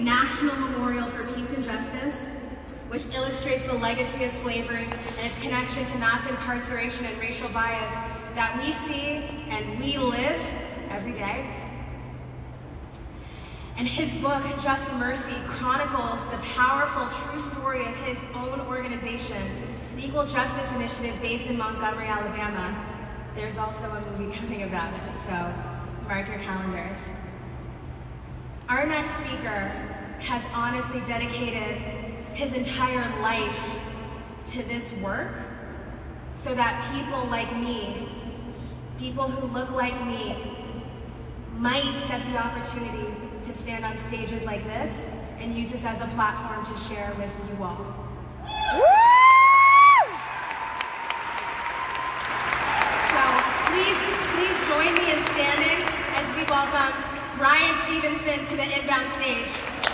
National Memorial for Peace and Justice, which illustrates the legacy of slavery and its connection to mass incarceration and racial bias that we see and we live every day. And his book, Just Mercy, chronicles the powerful true story of his own organization, the Equal Justice Initiative, based in Montgomery, Alabama. There's also a movie coming about it, so mark your calendars. Our next speaker has honestly dedicated his entire life to this work so that people like me, people who look like me, might get the opportunity to stand on stages like this and use this as a platform to share with you all. So please join me in standing as we welcome Bryan Stevenson to the inbound stage.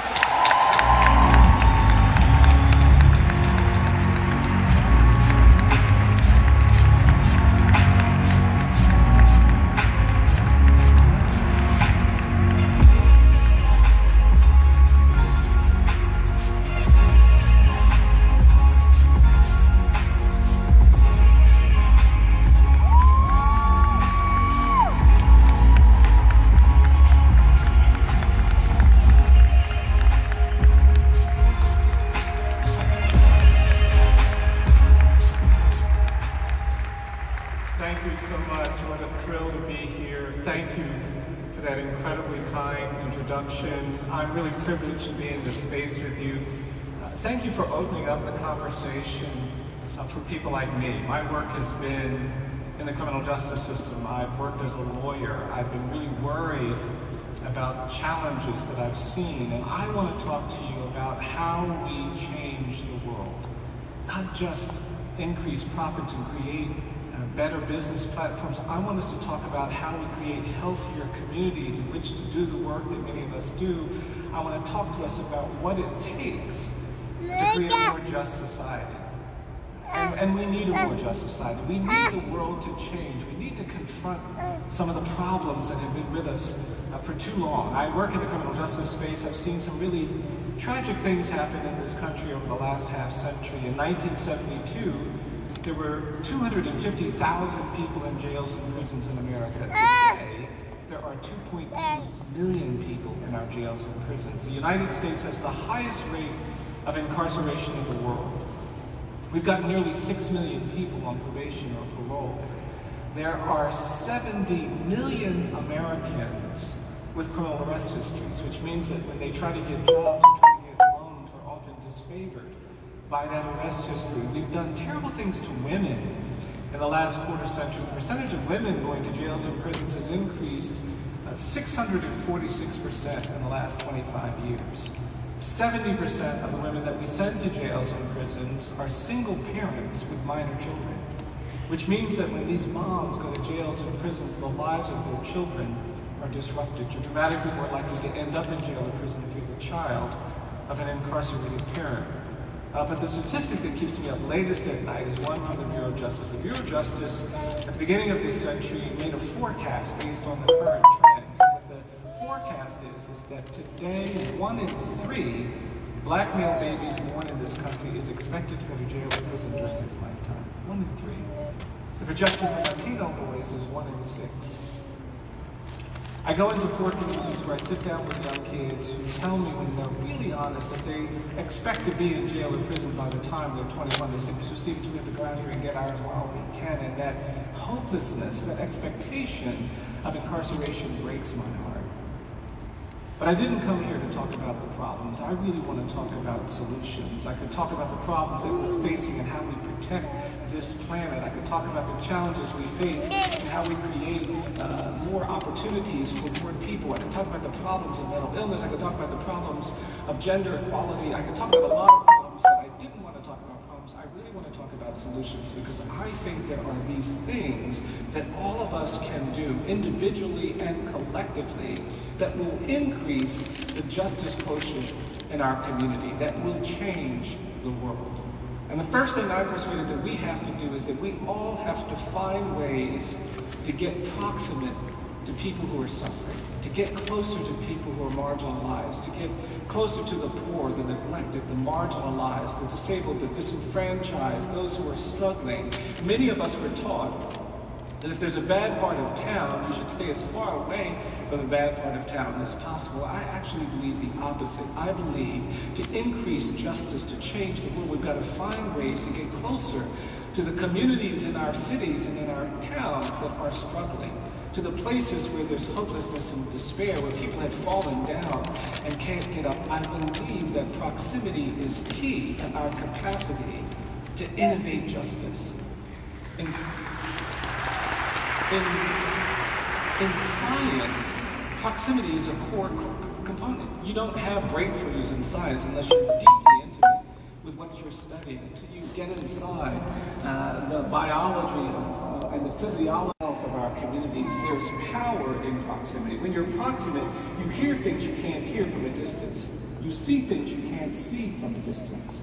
Thank you so much. What a thrill to be here. Thank you for that incredibly kind introduction. I'm really privileged to be in this space with you. Thank you for opening up the conversation for people like me. My work has been in the criminal justice system. I've worked as a lawyer. I've been really worried about challenges that I've seen, and I want to talk to you about how we change the world. Not just increase profits and create better business platforms. I want us to talk about how we create healthier communities in which to do the work that many of us do. I want to talk to us about what it takes to create a more just society. And we need a more just society. We need the world to change. We need to confront some of the problems that have been with us for too long. I work in the criminal justice space. I've seen some really tragic things happen in this country over the last half century. In 1972, there were 250,000 people in jails and prisons in America. Today, there are 2.2 million people in our jails and prisons. The United States has the highest rate of incarceration in the world. We've got nearly 6 million people on probation or parole. There are 70 million Americans with criminal arrest histories, which means that when they try to get jobs or try to get loans, they're often disfavored by that arrest history. We've done terrible things to women in the last quarter century. The percentage of women going to jails and prisons has increased 646% in the last 25 years. 70% of the women that we send to jails and prisons are single parents with minor children, which means that when these moms go to jails and prisons, the lives of their children are disrupted. You're dramatically more likely to end up in jail or prison if you're the child of an incarcerated parent. But the statistic that keeps me up latest at night is one from the Bureau of Justice. The Bureau of Justice, at the beginning of this century, made a forecast based on the current trends. And what the forecast is that today, 1 in 3 black male babies born in this country is expected to go to jail or prison during his lifetime. 1 in 3. The projection for Latino boys is 1 in 6. I go into poor communities where I sit down with young kids who tell me when they're really honest that they expect to be in jail or prison by the time they're 21. They say, Mr. Stevens, we have to go out here and get ours while we can. And that hopelessness, that expectation of incarceration breaks my heart. But I didn't come here to talk about the problems. I really want to talk about solutions. I could talk about the problems that we're facing and how we protect this planet. I could talk about the challenges we face and how we create more opportunities for more people. I could talk about the problems of mental illness. I could talk about the problems of gender equality. I could talk about a lot of problems, but I didn't want to talk about problems. I really want to talk about solutions because I think there are these things that all of us can do individually and collectively that will increase the justice quotient in our community, that will change the world. And the first thing I'm persuaded that we have to do is that we all have to find ways to get proximate to people who are suffering. to get closer to people who are marginalized, to get closer to the poor, the neglected, the marginalized, the disabled, the disenfranchised, those who are struggling. Many of us were taught that if there's a bad part of town, you should stay as far away from the bad part of town as possible. I actually believe the opposite. I believe to increase justice, to change the world, we've got to find ways to get closer to the communities in our cities and in our towns that are struggling, to the places where there's hopelessness and despair, where people have fallen down and can't get up. I believe that proximity is key to our capacity to innovate justice. In science, proximity is a core component. You don't have breakthroughs in science unless you're deeply intimate with what you're studying, until you get inside the biology and the physiology of our communities. There's power in proximity. When you're proximate, you hear things you can't hear from a distance. You see things you can't see from a distance.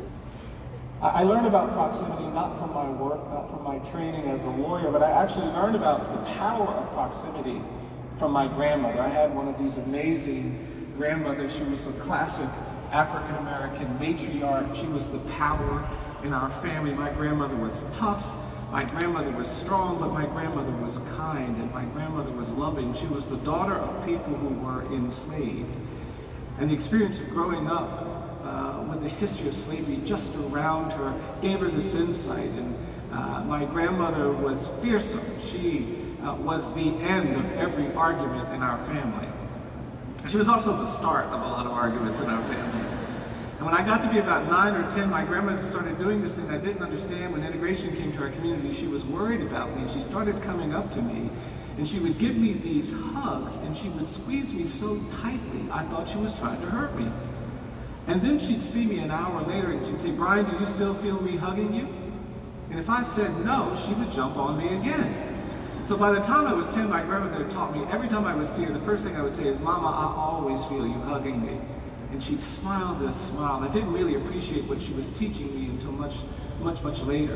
I learned about proximity not from my work, not from my training as a lawyer, but I actually learned about the power of proximity from my grandmother. I had one of these amazing grandmothers. She was the classic African-American matriarch. She was the power in our family. My grandmother was tough. My grandmother was strong, but my grandmother was kind, and my grandmother was loving. She was the daughter of people who were enslaved. And the experience of growing up with the history of slavery just around her gave her this insight. And my grandmother was fearsome. She was the end of every argument in our family. She was also the start of a lot of arguments in our family. And when I got to be about 9 or 10, my grandmother started doing this thing I didn't understand. When integration came to our community, she was worried about me. She started coming up to me, and she would give me these hugs, and she would squeeze me so tightly, I thought she was trying to hurt me. And then she'd see me an hour later, and she'd say, "Brian, do you still feel me hugging you?" And if I said no, she would jump on me again. So by the time I was 10, my grandmother taught me, every time I would see her, the first thing I would say is, "Mama, I always feel you hugging me." And she'd smile this smile. I didn't really appreciate what she was teaching me until much later.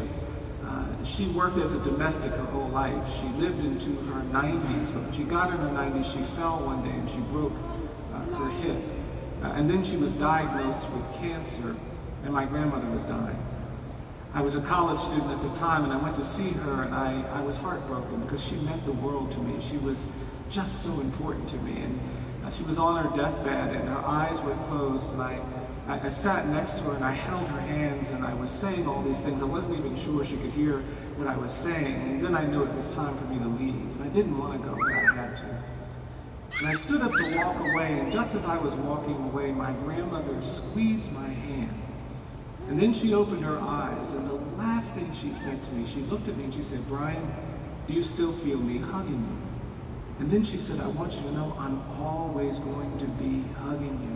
She worked as a domestic her whole life. She lived into her 90s, but when she got in her 90s, she fell one day and she broke her hip. And then she was diagnosed with cancer, and my grandmother was dying. I was a college student at the time, and I went to see her, and I was heartbroken because she meant the world to me. She was just so important to me. And she was on her deathbed, and her eyes were closed, and I sat next to her, and I held her hands, and I was saying all these things. I wasn't even sure she could hear what I was saying, and then I knew it was time for me to leave. And I didn't want to go, but I had to. And I stood up to walk away, and just as I was walking away, my grandmother squeezed my hand. And then she opened her eyes, and the last thing she said to me, she looked at me and she said, "Brian, do you still feel me hugging you?" And then she said, "I want you to know I'm always going to be hugging you."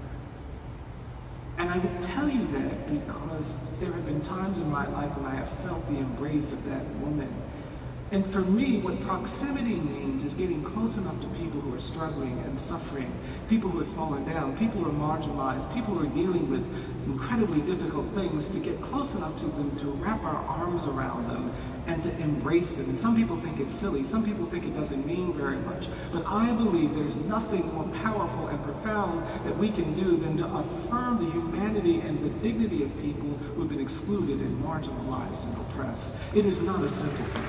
And I would tell you that because there have been times in my life when I have felt the embrace of that woman. And for me, what proximity means is getting close enough to people who are struggling and suffering, people who have fallen down, people who are marginalized, people who are dealing with incredibly difficult things, to get close enough to them, to wrap our arms around them, and to embrace them. And some people think it's silly, some people think it doesn't mean very much, but I believe there's nothing more powerful and profound that we can do than to affirm the humanity and the dignity of people who have been excluded and marginalized and oppressed. It is not a simple thing.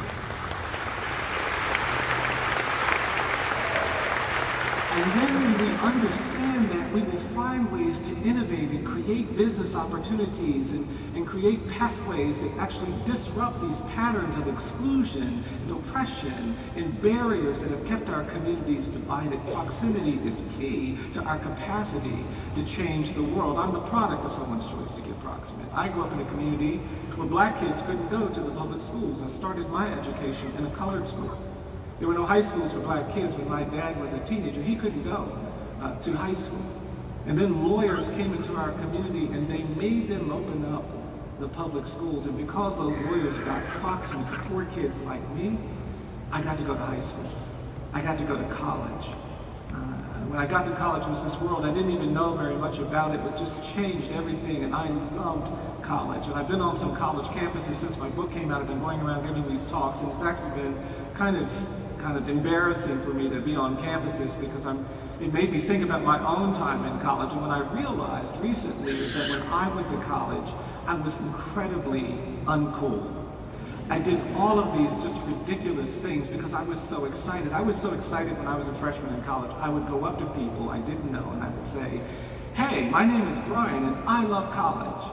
And then when we understand that, we will find ways to innovate and create business opportunities and create pathways that actually disrupt these patterns of exclusion and oppression and barriers that have kept our communities divided. Proximity is key to our capacity to change the world. I'm the product of someone's choice to get proximate. I grew up in a community where black kids couldn't go to the public schools. I started my education in a colored school. There were no high schools for black kids. When my dad was a teenager, he couldn't go to high school. And then lawyers came into our community and they made them open up the public schools. And because those lawyers got proximate to poor kids like me, I got to go to high school. I got to go to college. When I got to college, it was this world I didn't even know very much about it, but just changed everything, and I loved college. And I've been on some college campuses since my book came out. I've been going around giving these talks, and it's actually been kind of kind of embarrassing for me to be on campuses because it made me think about my own time in college. And what I realized recently is that when I went to college, I was incredibly uncool. I did all of these just ridiculous things because I was so excited. I was so excited when I was a freshman in college. I would go up to people I didn't know and I would say, "Hey, my name is Brian and I love college."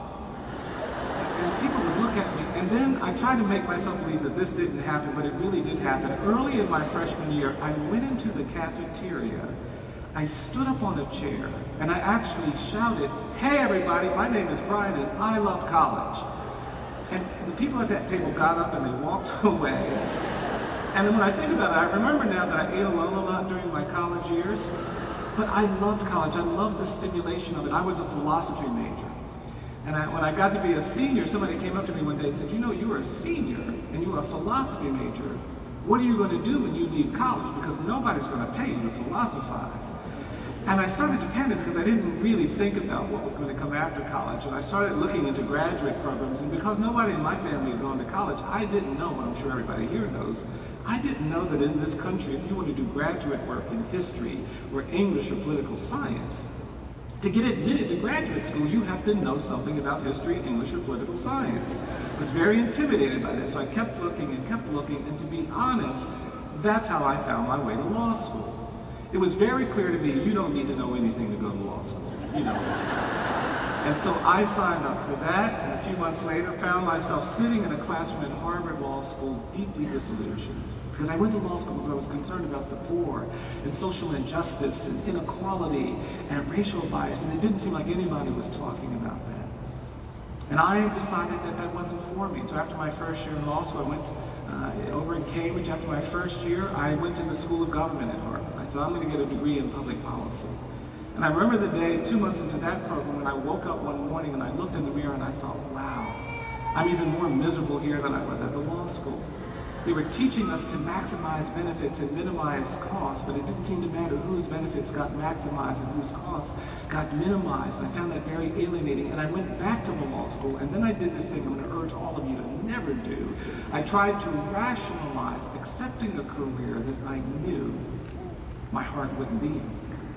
And people would look at me, and then I tried to make myself believe that this didn't happen, but it really did happen. Early in my freshman year, I went into the cafeteria, I stood up on a chair, and I actually shouted, "Hey everybody, my name is Brian and I love college." And the people at that table got up and they walked away. And then when I think about it, I remember now that I ate alone a lot during my college years, but I loved college. I loved the stimulation of it. I was a philosophy major. And when I got to be a senior, somebody came up to me one day and said, "You know, you were a senior and you were a philosophy major. What are you going to do when you leave college? Because nobody's going to pay you to philosophize." And I started to panic because I didn't really think about what was going to come after college. And I started looking into graduate programs. And because nobody in my family had gone to college, I didn't know, and I'm sure everybody here knows, I didn't know that in this country, if you want to do graduate work in history or English or political science, to get admitted to graduate school, you have to know something about history, English, or political science. I was very intimidated by that, so I kept looking, and to be honest, that's how I found my way to law school. It was very clear to me, you don't need to know anything to go to law school, you know. And so I signed up for that, and a few months later found myself sitting in a classroom at Harvard Law School, deeply disillusioned. Because I went to law school because I was concerned about the poor, and social injustice, and inequality, and racial bias, and it didn't seem like anybody was talking about that. And I decided that that wasn't for me. So after my first year in law school, I went over in Cambridge. After my first year, I went to the School of Government at Harvard. I said, I'm going to get a degree in public policy. And I remember the day, 2 months into that program, when I woke up one morning and I looked in the mirror and I thought, wow, I'm even more miserable here than I was at the law school. They were teaching us to maximize benefits and minimize costs, but it didn't seem to matter whose benefits got maximized and whose costs got minimized. And I found that very alienating. And I went back to the law school, and then I did this thing I'm going to urge all of you to never do. I tried to rationalize accepting a career that I knew my heart wouldn't be in.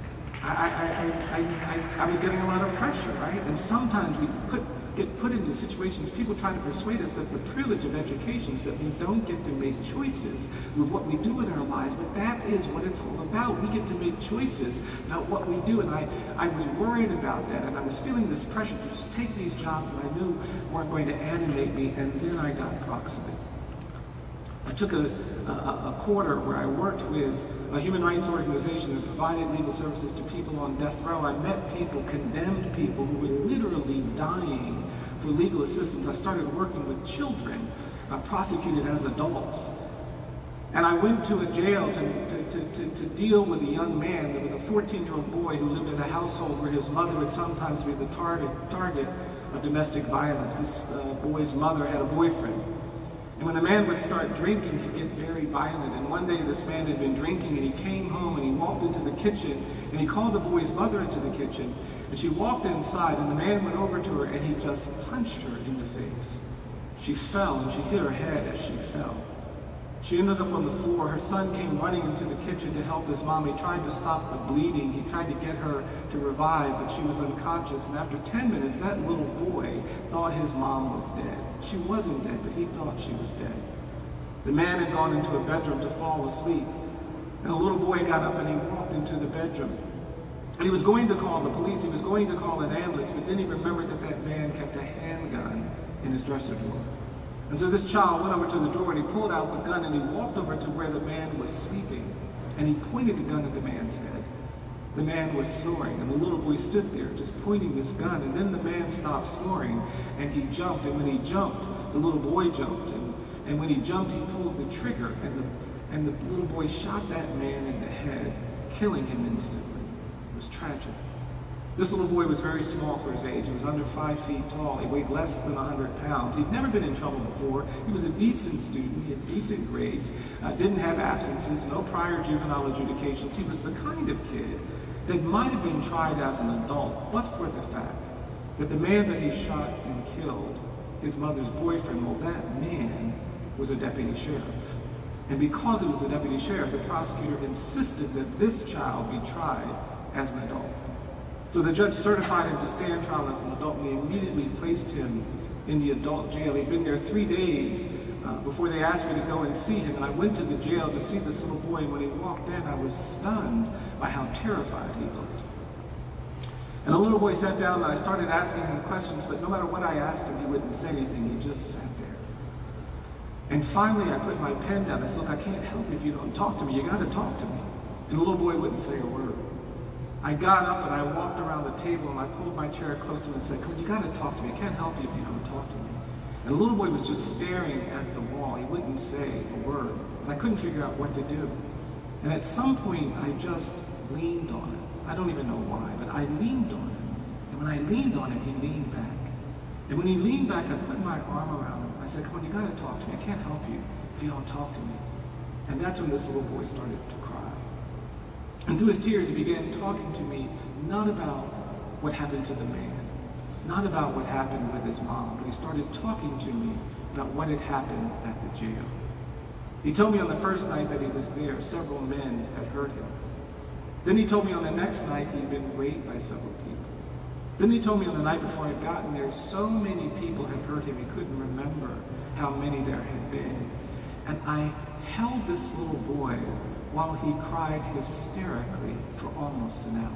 I was getting a lot of pressure, right? And sometimes we get put into situations, people try to persuade us that the privilege of education is that we don't get to make choices with what we do with our lives, but that is what it's all about. We get to make choices about what we do, and I was worried about that, and I was feeling this pressure to just take these jobs that I knew weren't going to animate me, and then I got Proximate. I took a quarter where I worked with a human rights organization that provided legal services to people on death row. I met people, condemned people who were literally dying for legal assistance. I started working with children prosecuted as adults. And I went to a jail to deal with a young man. There was a 14-year-old boy who lived in a household where his mother would sometimes be the target of domestic violence. This boy's mother had a boyfriend. And when the man would start drinking, he'd get very violent. And one day this man had been drinking, and he came home and he walked into the kitchen, and he called the boy's mother into the kitchen. And she walked inside, and the man went over to her and he just punched her in the face. She fell, and she hit her head as she fell. She ended up on the floor. Her son came running into the kitchen to help his mom. He tried to stop the bleeding. He tried to get her to revive, but she was unconscious. And after 10 minutes, that little boy thought his mom was dead. She wasn't dead, but he thought she was dead. The man had gone into a bedroom to fall asleep. And the little boy got up and he walked into the bedroom. And he was going to call the police. He was going to call an ambulance, but then he remembered that that man kept a handgun in his dresser drawer. And so this child went over to the drawer and he pulled out the gun and he walked over to where the man was sleeping, and he pointed the gun at the man's head. The man was snoring, and the little boy stood there just pointing this gun, and then the man stopped snoring and he jumped, and when he jumped, the little boy jumped, and when he jumped, he pulled the trigger, and the little boy shot that man in the head, killing him instantly. It was tragic. This little boy was very small for his age. He was under 5 feet tall. He weighed less than 100 pounds. He'd never been in trouble before. He was a decent student. He had decent grades, didn't have absences, no prior juvenile adjudications. He was the kind of kid that might have been tried as an adult, but for the fact that the man that he shot and killed, his mother's boyfriend, well, that man was a deputy sheriff. And because it was the deputy sheriff, the prosecutor insisted that this child be tried as an adult. So the judge certified him to stand trial as an adult, and they immediately placed him in the adult jail. He'd been there 3 days before they asked me to go and see him. And I went to the jail to see this little boy, and when he walked in, I was stunned by how terrified he looked. And the little boy sat down, and I started asking him questions, but no matter what I asked him, he wouldn't say anything. He just sat there. And finally, I put my pen down. I said, look, I can't help if you don't talk to me. You got to talk to me. And the little boy wouldn't say a word. I got up and I walked around the table and I pulled my chair close to him and said, come on, you got to talk to me. I can't help you if you don't talk to me. And the little boy was just staring at the wall. He wouldn't say a word. And I couldn't figure out what to do. And at some point, I just leaned on him. I don't even know why, but I leaned on him. And when I leaned on him, he leaned back. And when he leaned back, I put my arm around him. I said, come on, you got to talk to me. I can't help you if you don't talk to me. And that's when this little boy started to cry. And through his tears, he began talking to me, not about what happened to the man, not about what happened with his mom, but he started talking to me about what had happened at the jail. He told me on the first night that he was there, several men had hurt him. Then he told me on the next night he'd been raped by several people. Then he told me on the night before I'd gotten there, so many people had hurt him, he couldn't remember how many there had been. And I held this little boy while he cried hysterically for almost an hour.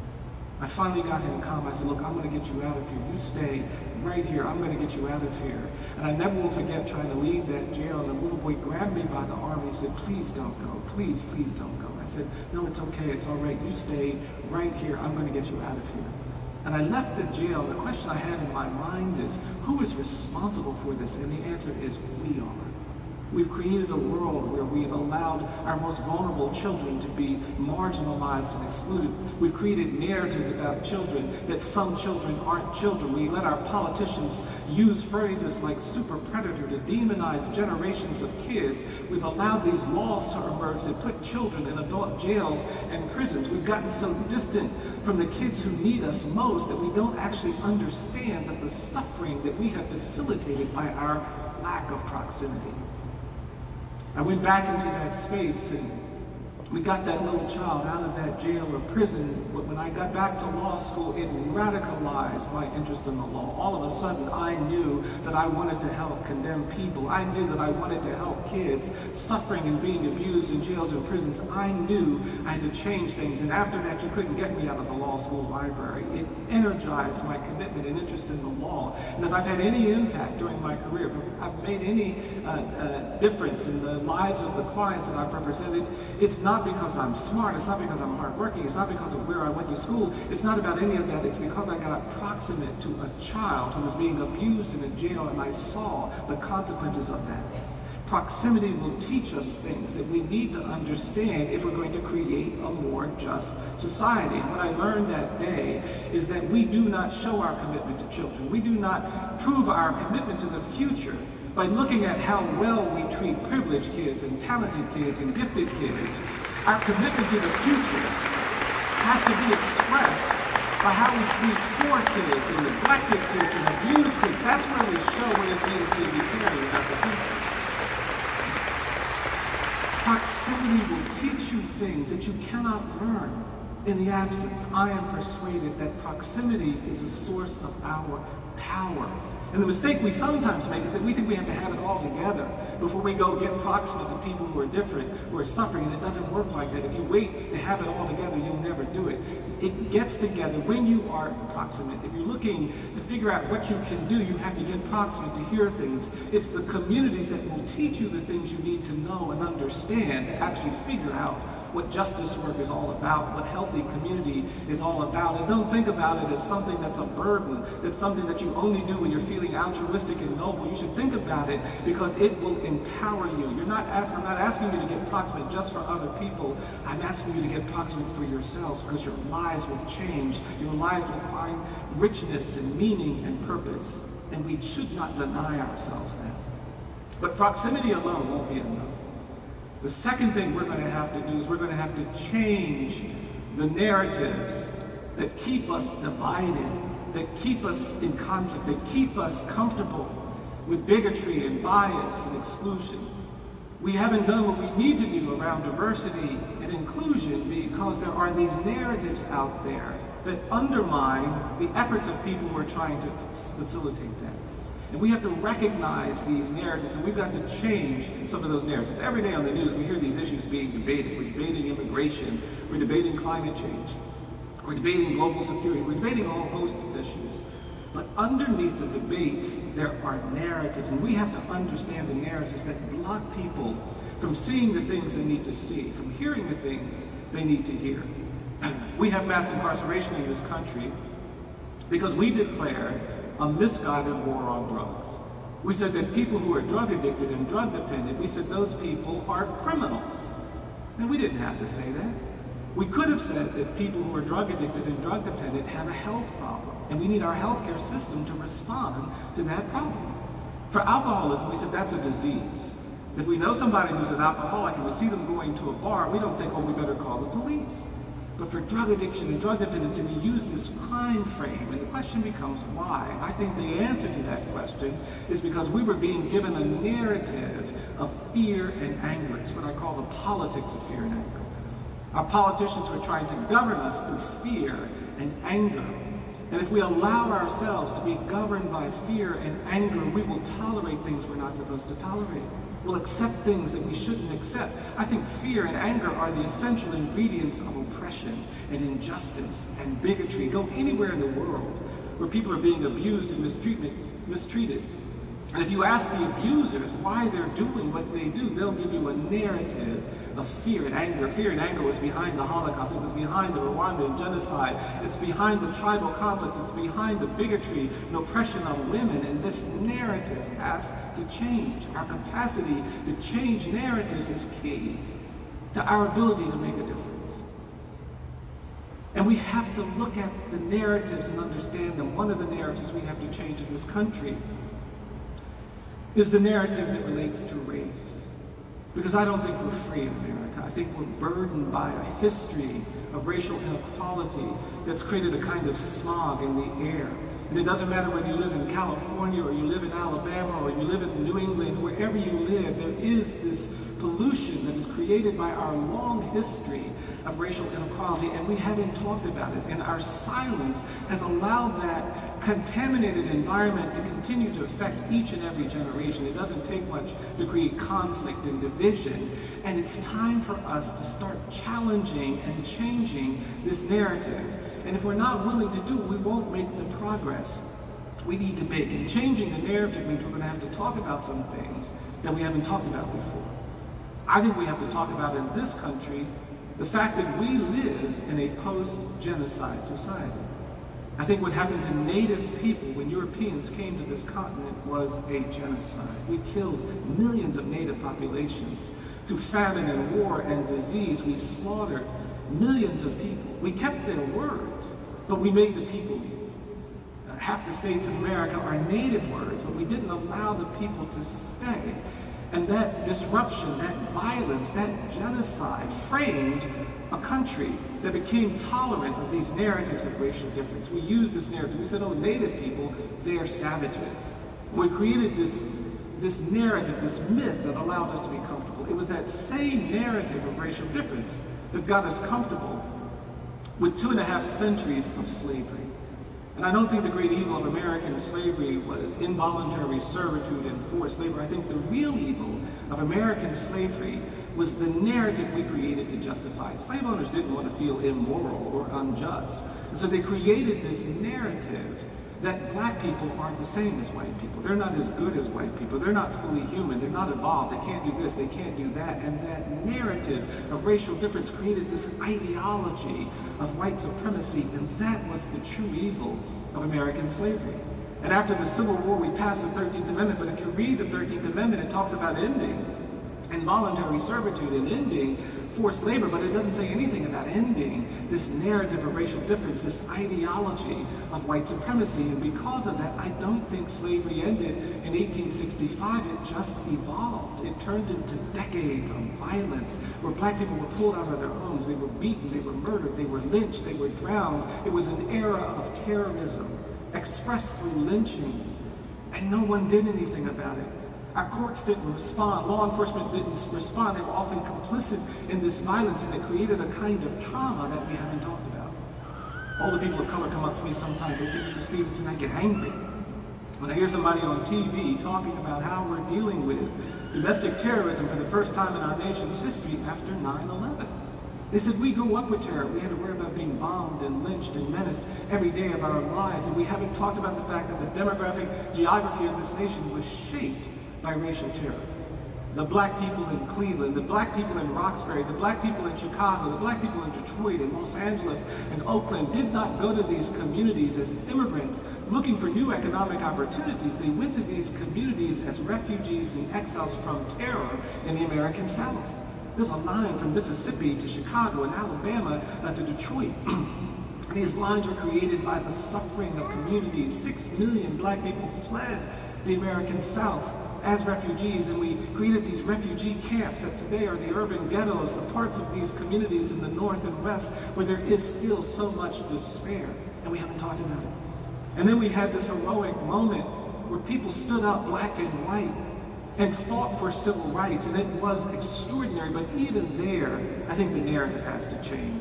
I finally got him calm. I said, look, I'm going to get you out of here. You stay right here. I'm going to get you out of here. And I never will forget trying to leave that jail. And the little boy grabbed me by the arm. He said, please don't go. Please, please don't go. I said, no, it's okay. It's all right. You stay right here. I'm going to get you out of here. And I left the jail. The question I had in my mind is, who is responsible for this? And the answer is, we are. We've created a world where we've allowed our most vulnerable children to be marginalized and excluded. We've created narratives about children that some children aren't children. We let our politicians use phrases like super predator to demonize generations of kids. We've allowed these laws to emerge that put children in adult jails and prisons. We've gotten so distant from the kids who need us most that we don't actually understand that the suffering that we have facilitated by our lack of proximity. I went back into that space and we got that little child out of that jail or prison. But when I got back to law school, it radicalized my interest in the law. All of a sudden, I knew that I wanted to help condemned people. I knew that I wanted to help kids suffering and being abused in jails and prisons. I knew I had to change things. And after that, you couldn't get me out of the law school library. It energized my commitment and interest in the law. And if I've had any impact during my career, if I've made any difference in the lives of the clients that I've represented, it's not because I'm smart, it's not because I'm hardworking, it's not because of where I went to school, it's not about any of that, it's because I got proximate to a child who was being abused in a jail and I saw the consequences of that. Proximity will teach us things that we need to understand if we're going to create a more just society. What I learned that day is that we do not show our commitment to children. We do not prove our commitment to the future by looking at how well we treat privileged kids and talented kids and gifted kids. Our commitment to the future has to be expressed by how we treat poor kids and neglected kids and abused kids. That's where we show what it means to be caring about the future. Proximity will teach you things that you cannot learn in the absence. I am persuaded that proximity is a source of our power. And the mistake we sometimes make is that we think we have to have it all together before we go get proximate to people who are different, who are suffering, and it doesn't work like that. If you wait to have it all together, you'll never do it. It gets together when you are proximate. If you're looking to figure out what you can do, you have to get proximate to hear things. It's the communities that will teach you the things you need to know and understand to actually figure out what justice work is all about, what healthy community is all about. And don't think about it as something that's a burden, that's something that you only do when you're feeling altruistic and noble. You should think about it because it will empower you. I'm not asking you to get proximate just for other people. I'm asking you to get proximate for yourselves because your lives will change. Your lives will find richness and meaning and purpose. And we should not deny ourselves that. But proximity alone won't be enough. The second thing we're going to have to do is we're going to have to change the narratives that keep us divided, that keep us in conflict, that keep us comfortable with bigotry and bias and exclusion. We haven't done what we need to do around diversity and inclusion because there are these narratives out there that undermine the efforts of people who are trying to facilitate that. And we have to recognize these narratives, and we've got to change some of those narratives. Every day on the news, we hear these issues being debated. We're debating immigration, we're debating climate change, we're debating global security, we're debating a whole host of issues. But underneath the debates, there are narratives, and we have to understand the narratives that block people from seeing the things they need to see, from hearing the things they need to hear. We have mass incarceration in this country because we declared a misguided war on drugs. We said that people who are drug addicted and drug dependent, we said those people are criminals. And we didn't have to say that. We could have said that people who are drug addicted and drug dependent have a health problem, and we need our healthcare system to respond to that problem. For alcoholism, we said that's a disease. If we know somebody who's an alcoholic and we see them going to a bar, we don't think, oh, we better call the police. But for drug addiction and drug dependency, we use this crime frame, and the question becomes why? I think the answer to that question is because we were being given a narrative of fear and anger. It's what I call the politics of fear and anger. Our politicians were trying to govern us through fear and anger. And if we allow ourselves to be governed by fear and anger, we will tolerate things we're not supposed to tolerate. We'll accept things that we shouldn't accept. I think fear and anger are the essential ingredients of oppression and injustice and bigotry. Go anywhere in the world where people are being abused and mistreated. And if you ask the abusers why they're doing what they do, they'll give you a narrative of fear and anger. Fear and anger was behind the Holocaust. It was behind the Rwandan genocide. It's behind the tribal conflicts. It's behind the bigotry and oppression of women. And this narrative has to change. Our capacity to change narratives is key to our ability to make a difference. And we have to look at the narratives and understand them. One of the narratives we have to change in this country is the narrative that relates to race. Because I don't think we're free in America. I think we're burdened by a history of racial inequality that's created a kind of smog in the air. And it doesn't matter whether you live in California or you live in Alabama or you live in New England, wherever you live, there is this pollution that is created by our long history of racial inequality, and we haven't talked about it. And our silence has allowed that contaminated environment to continue to affect each and every generation. It doesn't take much to create conflict and division. And it's time for us to start challenging and changing this narrative. And if we're not willing to do it, we won't make the progress we need to make. And changing the narrative means we're going to have to talk about some things that we haven't talked about before. I think we have to talk about in this country the fact that we live in a post-genocide society. I think what happened to Native people when Europeans came to this continent was a genocide. We killed millions of Native populations. Through famine and war and disease, we slaughtered millions of people. We kept their words, but we made the people leave. Half the states in America are Native words, but we didn't allow the people to stay. And that disruption, that violence, that genocide framed a country that became tolerant of these narratives of racial difference. We used this narrative. We said, oh, Native people, they're savages. We created this narrative, this myth that allowed us to be comfortable. It was that same narrative of racial difference that got us comfortable with 2.5 centuries of slavery. And I don't think the great evil of American slavery was involuntary servitude and forced labor. I think the real evil of American slavery was the narrative we created to justify it. Slave owners didn't want to feel immoral or unjust. And so they created this narrative that black people aren't the same as white people. They're not as good as white people. They're not fully human. They're not evolved. They can't do this. They can't do that. And that narrative of racial difference created this ideology of white supremacy, and that was the true evil of American slavery. And after the Civil War, we passed the 13th Amendment, but if you read the 13th Amendment, it talks about ending involuntary servitude and ending forced labor, but it doesn't say anything about ending this narrative of racial difference, this ideology of white supremacy. And because of that, I don't think slavery ended in 1865. It just evolved. It turned into decades of violence where black people were pulled out of their homes. They were beaten, they were murdered, they were lynched, they were drowned. It was an era of terrorism expressed through lynchings, and no one did anything about it. Our courts didn't respond. Law enforcement didn't respond. They were often complicit in this violence, and it created a kind of trauma that we haven't talked about. All the people of color come up to me sometimes. They say, Mr. Stevenson, I get angry when I hear somebody on TV talking about how we're dealing with domestic terrorism for the first time in our nation's history after 9/11. They said, we grew up with terror. We had to worry about being bombed and lynched and menaced every day of our lives. And we haven't talked about the fact that the demographic geography of this nation was shaped by racial terror. The black people in Cleveland, the black people in Roxbury, the black people in Chicago, the black people in Detroit and Los Angeles and Oakland did not go to these communities as immigrants looking for new economic opportunities. They went to these communities as refugees and exiles from terror in the American South. There's a line from Mississippi to Chicago and Alabama to Detroit. These lines were created by the suffering of communities. 6 million black people fled the American South as refugees, and we created these refugee camps that today are the urban ghettos, the parts of these communities in the North and West where there is still so much despair, and we haven't talked about it. And then we had this heroic moment where people stood up, black and white, and fought for civil rights, and it was extraordinary, but even there, I think the narrative has to change.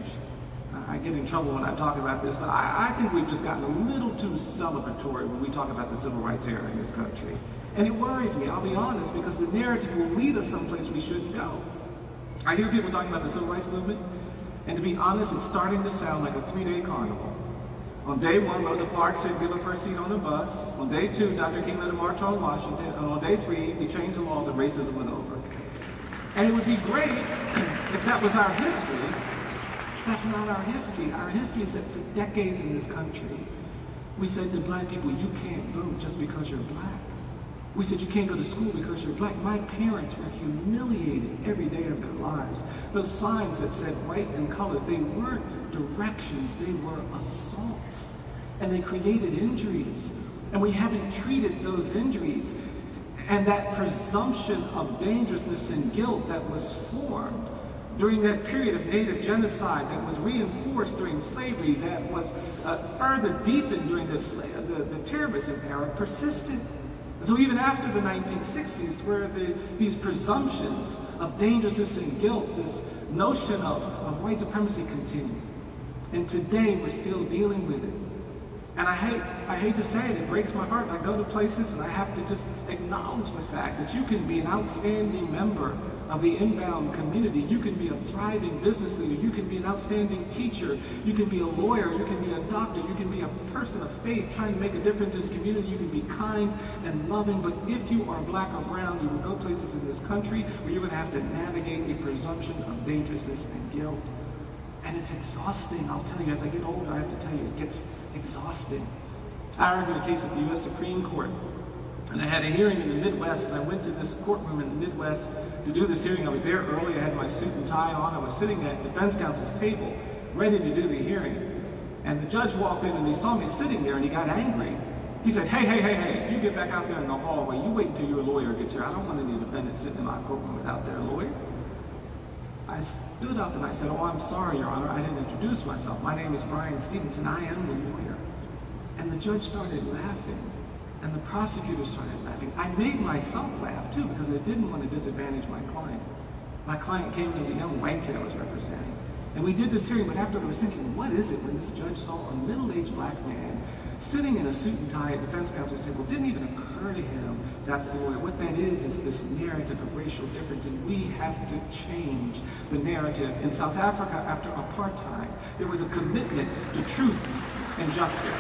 I get in trouble when I talk about this, but I think we've just gotten a little too celebratory when we talk about the civil rights era in this country. And it worries me, I'll be honest, because the narrative will lead us someplace we shouldn't go. I hear people talking about the civil rights movement, and to be honest, it's starting to sound like a 3-day carnival. On day 1, Rosa Parks said give up her seat on the bus. On day 2, Dr. King led a march on Washington. And on day 3, we changed the laws and racism was over. And it would be great if that was our history. That's not our history. Our history is that for decades in this country, we said to black people, you can't vote just because you're black. We said you can't go to school because you're black. My parents were humiliated every day of their lives. Those signs that said white and colored, they weren't directions, they were assaults. And they created injuries. And we haven't treated those injuries. And that presumption of dangerousness and guilt that was formed during that period of Native genocide, that was reinforced during slavery, that was further deepened during the terrorism era, persisted. So even after the 1960s, where these presumptions of dangerousness and guilt, this notion of white supremacy continued. And today we're still dealing with it. And I hate to say it, it breaks my heart. I go to places and I have to just acknowledge the fact that you can be an outstanding member of the inbound community. You can be a thriving business leader. You can be an outstanding teacher. You can be a lawyer. You can be a doctor. You can be a person of faith trying to make a difference in the community. You can be kind and loving. But if you are black or brown, you will go places in this country where you're going to have to navigate a presumption of dangerousness and guilt. And it's exhausting. I'll tell you, as I get older, I have to tell you, it gets exhausting. I argued a case at the U.S. Supreme Court. And I had a hearing in the Midwest, and I went to this courtroom in the Midwest to do this hearing. I was there early, I had my suit and tie on, I was sitting at defense counsel's table, ready to do the hearing. And the judge walked in and he saw me sitting there and he got angry. He said, hey, you get back out there in the hallway, you wait until your lawyer gets here. I don't want any defendant sitting in my courtroom without their lawyer. I stood up and I said, oh, I'm sorry, Your Honor, I didn't introduce myself. My name is Brian Stevenson, I am the lawyer. And the judge started laughing. And the prosecutor started laughing. I made myself laugh, too, because I didn't want to disadvantage my client. My client came in as a young white kid I was representing. And we did this hearing, but after I was thinking, what is it when this judge saw a middle-aged black man sitting in a suit and tie at defense counsel's table? It didn't even occur to him that's the lawyer. What that is this narrative of racial difference, and we have to change the narrative. In South Africa, after apartheid, there was a commitment to truth and justice.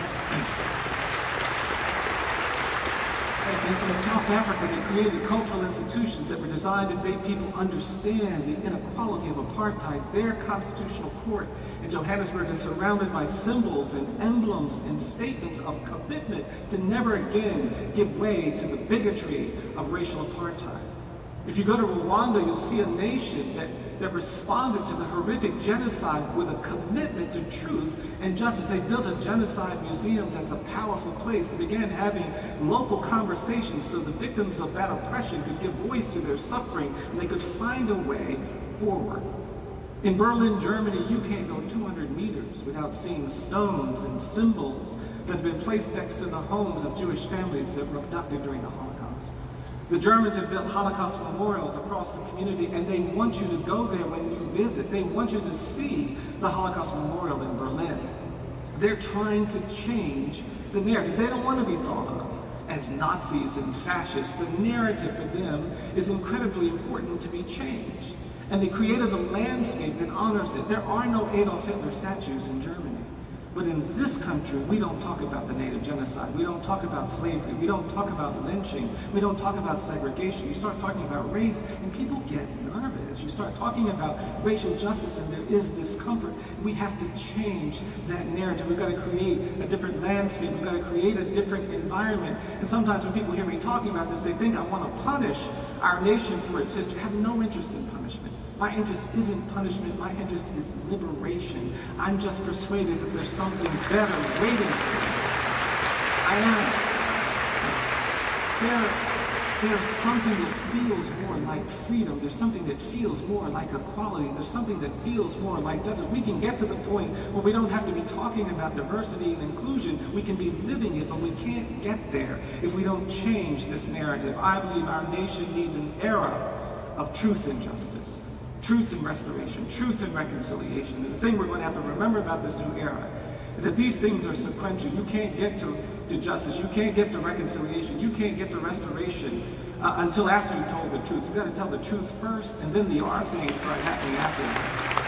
In South Africa, they created cultural institutions that were designed to make people understand the inequality of apartheid. Their constitutional court in Johannesburg is surrounded by symbols and emblems and statements of commitment to never again give way to the bigotry of racial apartheid. If you go to Rwanda, you'll see a nation that responded to the horrific genocide with a commitment to truth and justice. They built a genocide museum that's a powerful place. They began having local conversations so the victims of that oppression could give voice to their suffering and they could find a way forward. In Berlin, Germany, you can't go 200 meters without seeing stones and symbols that have been placed next to the homes of Jewish families that were abducted during the Holocaust. The Germans have built Holocaust memorials across the community, and they want you to go there when you visit. They want you to see the Holocaust Memorial in Berlin. They're trying to change the narrative. They don't want to be thought of as Nazis and fascists. The narrative for them is incredibly important to be changed. And they created a landscape that honors it. There are no Adolf Hitler statues in Germany. But in this country, we don't talk about the native genocide. We don't talk about slavery. We don't talk about lynching. We don't talk about segregation. You start talking about race, and people get nervous. You start talking about racial justice, and there is discomfort. We have to change that narrative. We've got to create a different landscape. We've got to create a different environment. And sometimes when people hear me talking about this, they think I want to punish our nation for its history. I have no interest in punishment. My interest isn't punishment, my interest is liberation. I'm just persuaded that there's something better waiting for me. I am. There's something that feels more like freedom. There's something that feels more like equality. There's something that feels more like justice. We can get to the point where we don't have to be talking about diversity and inclusion. We can be living it, but we can't get there if we don't change this narrative. I believe our nation needs an era of truth and justice. Truth and restoration, truth and reconciliation. And the thing we're going to have to remember about this new era is that these things are sequential. You can't get to justice. You can't get to reconciliation. You can't get to restoration until after you've told the truth. You've got to tell the truth first, and then the R things start happening after that.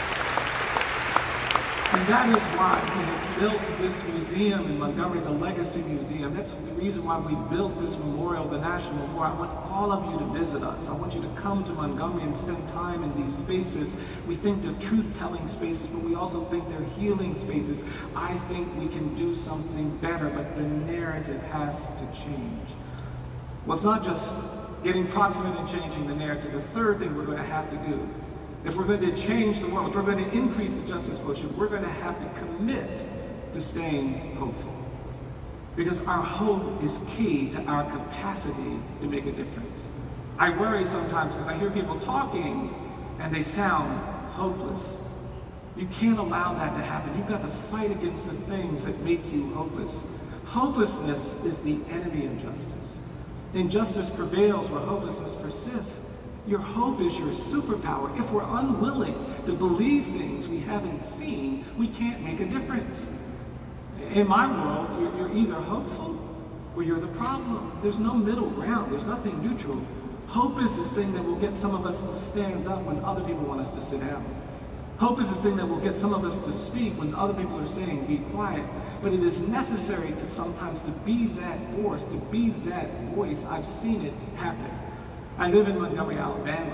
And that is why we have built this museum in Montgomery, the Legacy Museum. That's the reason why we built this memorial, the National Memorial. I want all of you to visit us. I want you to come to Montgomery and spend time in these spaces. We think they're truth-telling spaces, but we also think they're healing spaces. I think we can do something better, but the narrative has to change. Well, it's not just getting proximate and changing the narrative. The third thing we're going to have to do, if we're going to change the world, if we're going to increase the justice quotient, we're going to have to commit to staying hopeful. Because our hope is key to our capacity to make a difference. I worry sometimes because I hear people talking and they sound hopeless. You can't allow that to happen. You've got to fight against the things that make you hopeless. Hopelessness is the enemy of justice. Injustice prevails where hopelessness persists. Your hope is your superpower. If we're unwilling to believe things we haven't seen, we can't make a difference. In my world, you're either hopeful or you're the problem. There's no middle ground. There's nothing neutral. Hope is the thing that will get some of us to stand up when other people want us to sit down. Hope is the thing that will get some of us to speak when other people are saying, be quiet. But it is necessary to sometimes to be that force, to be that voice. I've seen it happen. I live in Montgomery, Alabama,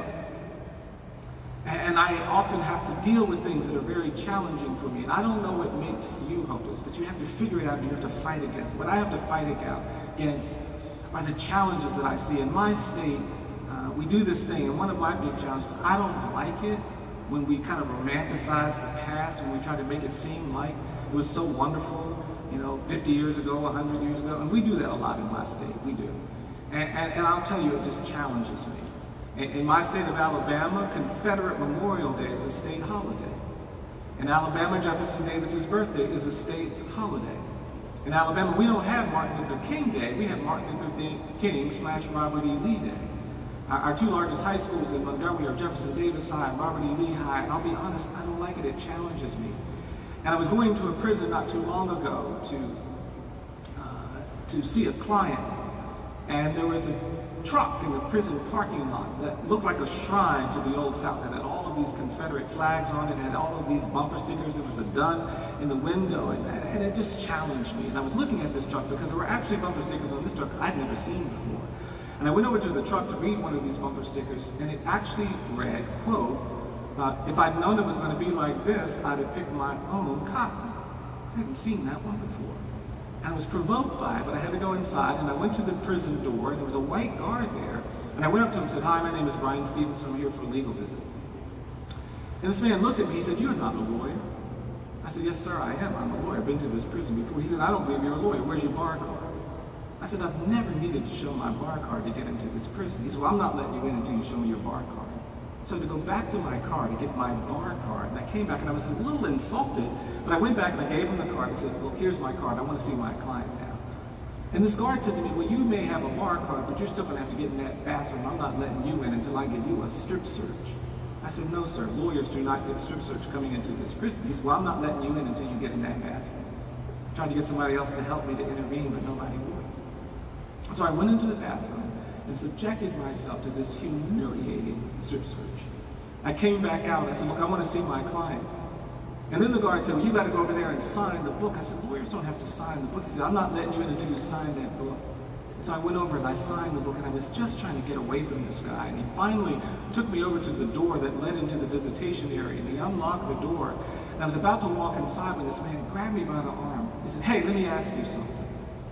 and I often have to deal with things that are very challenging for me. And I don't know what makes you hopeless, but you have to figure it out and you have to fight against. What I have to fight against are the challenges that I see. In my state, we do this thing, and one of my big challenges, I don't like it when we kind of romanticize the past, when we try to make it seem like it was so wonderful, 50 years ago, 100 years ago. And we do that a lot in my state, we do. And I'll tell you, it just challenges me. In my state of Alabama, Confederate Memorial Day is a state holiday. In Alabama, Jefferson Davis's birthday is a state holiday. In Alabama, we don't have Martin Luther King Day. We have Martin Luther King / Robert E. Lee Day. Our two largest high schools in Montgomery are Jefferson Davis High and Robert E. Lee High. And I'll be honest, I don't like it. It challenges me. And I was going to a prison not too long ago to see a client. And there was a truck in the prison parking lot that looked like a shrine to the Old South. It had all of these Confederate flags on it, it had all of these bumper stickers. There was a gun in the window, and it just challenged me. And I was looking at this truck because there were actually bumper stickers on this truck I'd never seen before. And I went over to the truck to read one of these bumper stickers, and it actually read, quote, if I'd known it was going to be like this, I'd have picked my own cotton. I hadn't seen that one before. I was provoked by it, but I had to go inside, and I went to the prison door, and there was a white guard there. And I went up to him and said, hi, my name is Brian Stevenson. I'm here for a legal visit. And this man looked at me. He said, you're not a lawyer. I said, yes, sir, I am. I'm a lawyer. I've been to this prison before. He said, I don't believe you're a lawyer. Where's your bar card? I said, I've never needed to show my bar card to get into this prison. He said, well, I'm not letting you in until you show me your bar card. So to go back to my car to get my bar card, and I came back and I was a little insulted, but I went back and I gave him the card and said, look, here's my card. I want to see my client now. And this guard said to me, well, you may have a bar card, but you're still going to have to get in that bathroom. I'm not letting you in until I give you a strip search. I said, no, sir, lawyers do not get strip search coming into this prison. He said, well, I'm not letting you in until you get in that bathroom. I tried to get somebody else to help me to intervene, but nobody would. So I went into the bathroom and subjected myself to this humiliating strip search. I came back out and I said, look, I want to see my client. And then the guard said, well, you got to go over there and sign the book. I said, lawyers don't have to sign the book. He said, I'm not letting you in until you sign that book. So I went over and I signed the book, and I was just trying to get away from this guy. And he finally took me over to the door that led into the visitation area, and he unlocked the door. And I was about to walk inside when this man grabbed me by the arm. He said, hey, let me ask you something.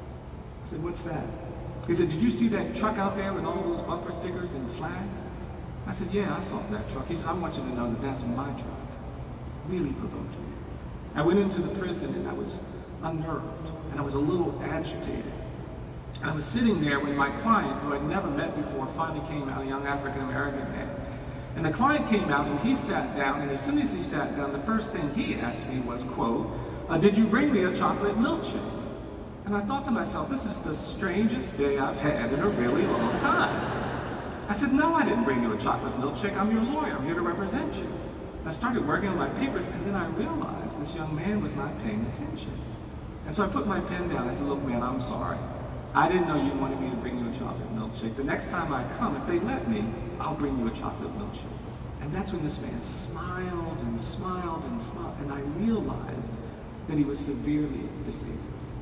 I said, what's that? He said, did you see that truck out there with all those bumper stickers and flags? I said, yeah, I saw that truck. He said, I want you to know that that's my truck. Really provoked me. I went into the prison and I was unnerved and I was a little agitated. I was sitting there when my client, who I'd never met before, finally came out, a young African-American man. And the client came out and he sat down, and as soon as he sat down, the first thing he asked me was, quote, did you bring me a chocolate milkshake? And I thought to myself, this is the strangest day I've had in a really long time. I said, no, I didn't bring you a chocolate milkshake. I'm your lawyer. I'm here to represent you. I started working on my papers, and then I realized this young man was not paying attention. And so I put my pen down. I said, look, man, I'm sorry. I didn't know you wanted me to bring you a chocolate milkshake. The next time I come, if they let me, I'll bring you a chocolate milkshake. And that's when this man smiled and smiled and smiled, and I realized that he was severely disabled.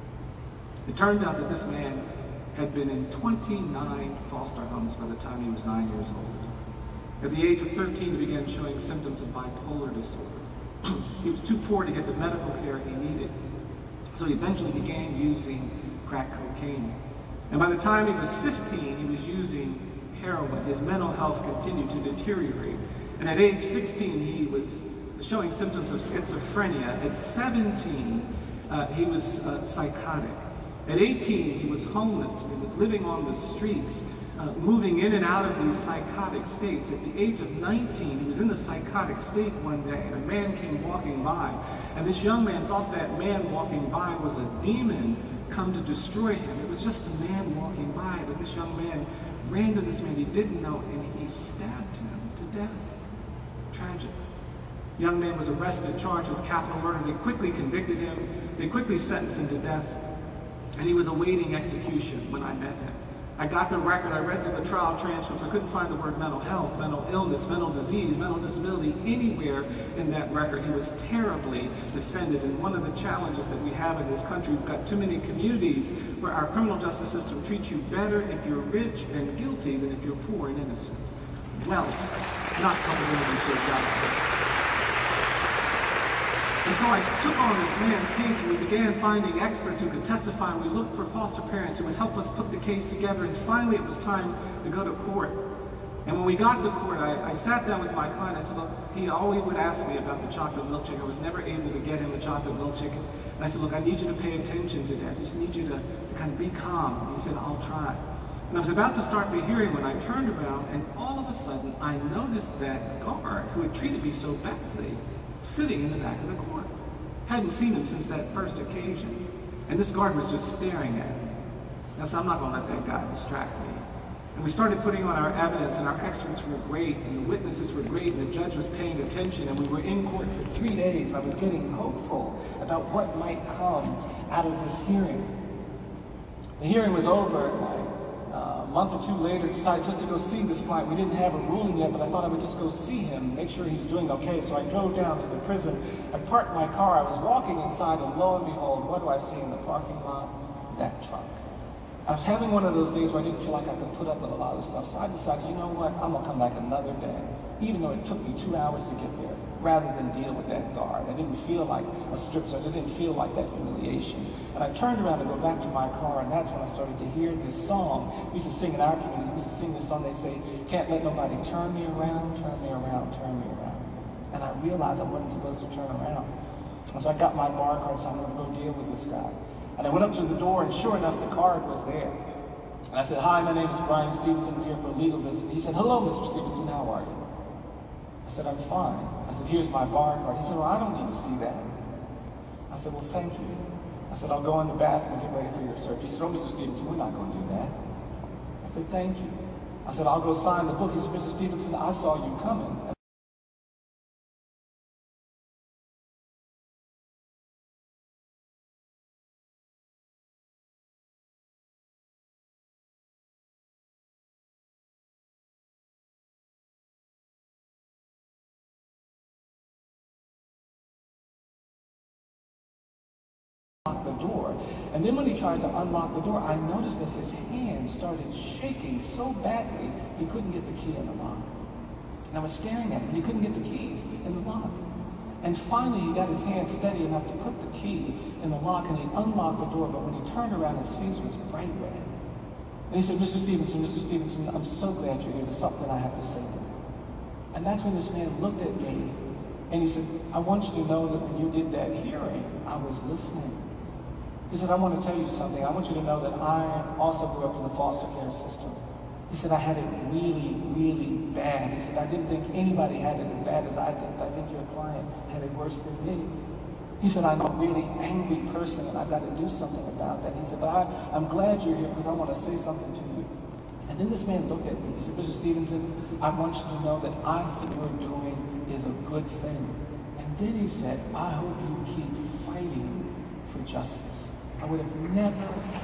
It turned out that this man had been in 29 foster homes by the time he was 9 years old. At the age of 13, he began showing symptoms of bipolar disorder. He was too poor to get the medical care he needed, so he eventually began using crack cocaine. And by the time he was 15, he was using heroin. His mental health continued to deteriorate. And at age 16, he was showing symptoms of schizophrenia. At 17, he was psychotic. At 18, he was homeless. He was living on the streets, moving in and out of these psychotic states. At the age of 19, he was in a psychotic state one day, and a man came walking by. And this young man thought that man walking by was a demon come to destroy him. It was just a man walking by, but this young man ran to this man he didn't know, and he stabbed him to death. Tragic. The young man was arrested, charged with capital murder. They quickly convicted him. They quickly sentenced him to death. And he was awaiting execution when I met him. I got the record, I read through the trial transcripts. I couldn't find the word mental health, mental illness, mental disease, mental disability anywhere in that record. He was terribly defended. And one of the challenges that we have in this country, we've got too many communities where our criminal justice system treats you better if you're rich and guilty than if you're poor and innocent. Wealth, not culpability, should justice. And so I took on this man's case, and we began finding experts who could testify, and we looked for foster parents who would help us put the case together, and finally it was time to go to court. And when we got to court, I sat down with my client. I said, look, he always would ask me about the chocolate milkshake. I was never able to get him a chocolate milkshake. And I said, look, I need you to pay attention to that. I just need you to kind of be calm. And he said, I'll try. And I was about to start the hearing when I turned around, and all of a sudden I noticed that guard who had treated me so badly sitting in the back of the court. Hadn't seen him since that first occasion. And this guard was just staring at me. I said, I'm not going to let that guy distract me. And we started putting on our evidence, and our experts were great, and the witnesses were great, and the judge was paying attention, and we were in court for 3 days, and I was getting hopeful about what might come out of this hearing. The hearing was over, and a month or two later, decided just to go see this client. We didn't have a ruling yet, but I thought I would just go see him, make sure he's doing okay. So I drove down to the prison. I parked my car. I was walking inside, and lo and behold, what do I see in the parking lot? That truck. I was having one of those days where I didn't feel like I could put up with a lot of stuff. So I decided, you know what? I'm going to come back another day, even though it took me 2 hours to get there, rather than deal with that guard. I didn't feel like a strip search. I didn't feel like that humiliation. And I turned around to go back to my car, and that's when I started to hear this song. We used to sing in our community. We used to sing this song. They say, can't let nobody turn me around, turn me around, turn me around. And I realized I wasn't supposed to turn around. And so I got my bar card, so I'm going to go deal with this guy. And I went up to the door, and sure enough, the card was there. And I said, hi, my name is Brian Stevenson. I'm here for a legal visit. He said, hello, Mr. Stevenson, how are you? I said, I'm fine. I said, here's my bar card. He said, well, I don't need to see that. I said, well, thank you. I said, I'll go in the bathroom and get ready for your search. He said, oh, Mr. Stevenson, we're not going to do that. I said, thank you. I said, I'll go sign the book. He said, Mr. Stevenson, I saw you coming. Unlock the door. And then when he tried to unlock the door, I noticed that his hand started shaking so badly he couldn't get the key in the lock. And I was staring at him, and he couldn't get the keys in the lock. And finally, he got his hand steady enough to put the key in the lock, and he unlocked the door, but when he turned around, his face was bright red. And he said, Mr. Stevenson, I'm so glad you're here. There's something I have to say to you. And that's when this man looked at me, and he said, I want you to know that when you did that hearing, I was listening. He said, I want to tell you something. I want you to know that I also grew up in the foster care system. He said, I had it really, really bad. He said, I didn't think anybody had it as bad as I did. I think your client had it worse than me. He said, I'm a really angry person, and I've got to do something about that. He said, but I'm glad you're here because I want to say something to you. And then this man looked at me. He said, Mr. Stevenson, I want you to know that I think what you're doing is a good thing. And then he said, I hope you keep fighting for justice. I would have never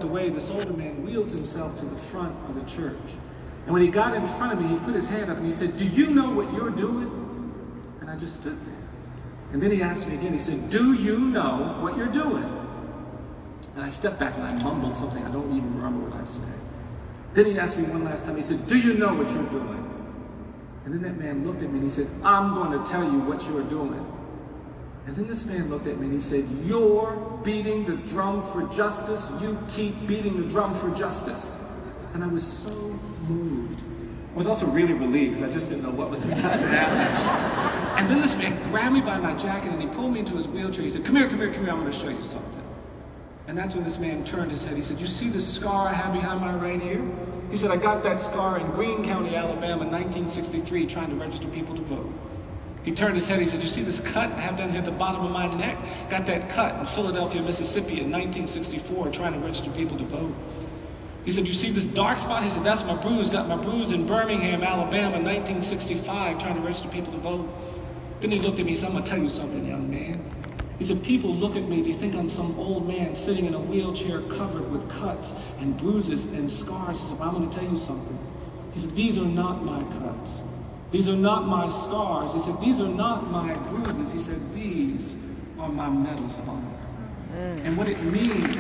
away, this older man wheeled himself to the front of the church. And when he got in front of me, he put his hand up and he said, "Do you know what you're doing?" And I just stood there. And then he asked me again, he said, "Do you know what you're doing?" And I stepped back and I mumbled something. I don't even remember what I said. Then he asked me one last time, he said, "Do you know what you're doing?" And then that man looked at me and he said, "I'm going to tell you what you're doing." And then this man looked at me and he said, "You're beating the drum for justice. You keep beating the drum for justice." And I was so moved. I was also really relieved because I just didn't know what was about to happen. And then this man grabbed me by my jacket and he pulled me into his wheelchair. He said, "Come here, come here, come here. I'm going to show you something." And that's when this man turned his head. He said, "You see this scar I have behind my right ear?" He said, "I got that scar in Greene County, Alabama, 1963, trying to register people to vote." He turned his head. He said, "You see this cut I have down here at the bottom of my neck? Got that cut in Philadelphia, Mississippi in 1964, trying to register people to vote." He said, "You see this dark spot?" He said, "That's my bruise. Got my bruise in Birmingham, Alabama, 1965, trying to register people to vote." Then he looked at me and said, "I'm going to tell you something, young man." He said, "People look at me, they think I'm some old man sitting in a wheelchair covered with cuts and bruises and scars." He said, "I'm going to tell you something." He said, "These are not my cuts. These are not my scars." He said, "These are not my bruises." He said, "These are my medals of honor." And what it means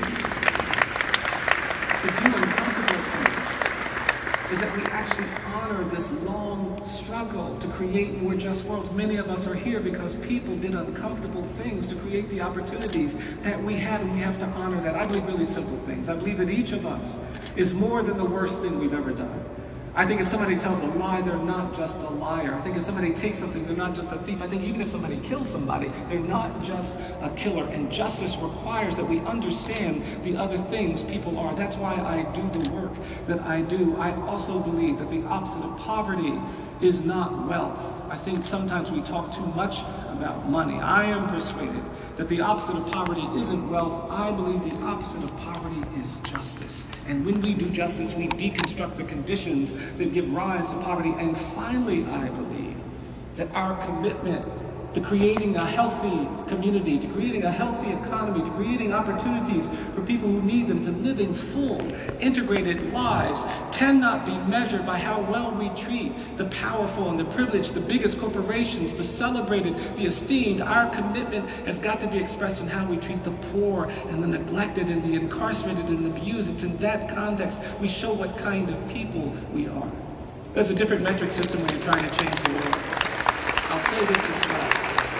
to do uncomfortable things is that we actually honor this long struggle to create more just worlds. Many of us are here because people did uncomfortable things to create the opportunities that we have, and we have to honor that. I believe really simple things. I believe that each of us is more than the worst thing we've ever done. I think if somebody tells a lie, they're not just a liar. I think if somebody takes something, they're not just a thief. I think even if somebody kills somebody, they're not just a killer. And justice requires that we understand the other things people are. That's why I do the work that I do. I also believe that the opposite of poverty is not wealth. I think sometimes we talk too much about money. I am persuaded that the opposite of poverty isn't wealth. I believe the opposite of poverty is justice. And when we do justice, we deconstruct the conditions that give rise to poverty. And finally, I believe that our commitment to creating a healthy community, to creating a healthy economy, to creating opportunities for people who need them, to living full, integrated lives, cannot be measured by how well we treat the powerful and the privileged, the biggest corporations, the celebrated, the esteemed. Our commitment has got to be expressed in how we treat the poor and the neglected and the incarcerated and the abused. It's in that context we show what kind of people we are. There's a different metric system when you're trying to change the world. I'll say this as well.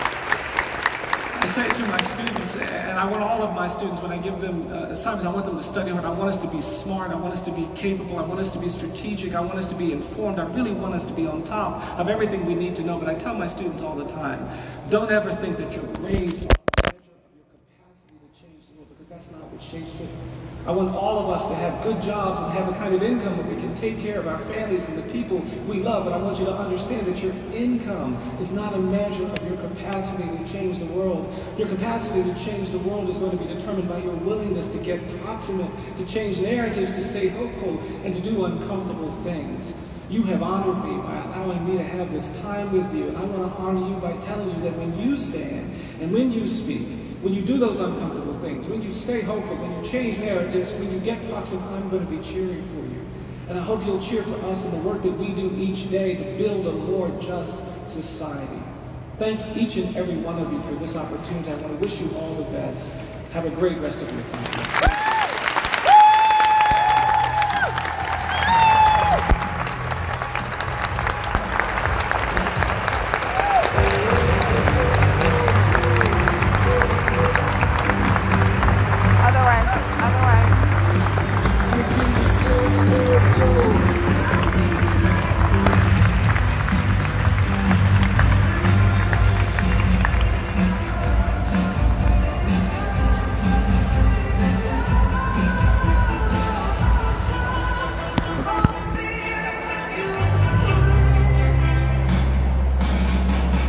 I say it to my students, and I want all of my students, when I give them assignments, I want them to study hard. I want us to be smart. I want us to be capable. I want us to be strategic. I want us to be informed. I really want us to be on top of everything we need to know. But I tell my students all the time, don't ever think that your grades are a measure of your capacity to change the world, because that's not what shapes it. I want all of us to have good jobs and have the kind of income that we can take care of our families and the people we love. But I want you to understand that your income is not a measure of your capacity to change the world. Your capacity to change the world is going to be determined by your willingness to get proximate, to change narratives, to stay hopeful, and to do uncomfortable things. You have honored me by allowing me to have this time with you. And I want to honor you by telling you that when you stand and when you speak, when you do those uncomfortable things, when you stay hopeful, when you change narratives, when you get proximate, I'm going to be cheering for you. And I hope you'll cheer for us in the work that we do each day to build a more just society. Thank each and every one of you for this opportunity. I want to wish you all the best. Have a great rest of your time.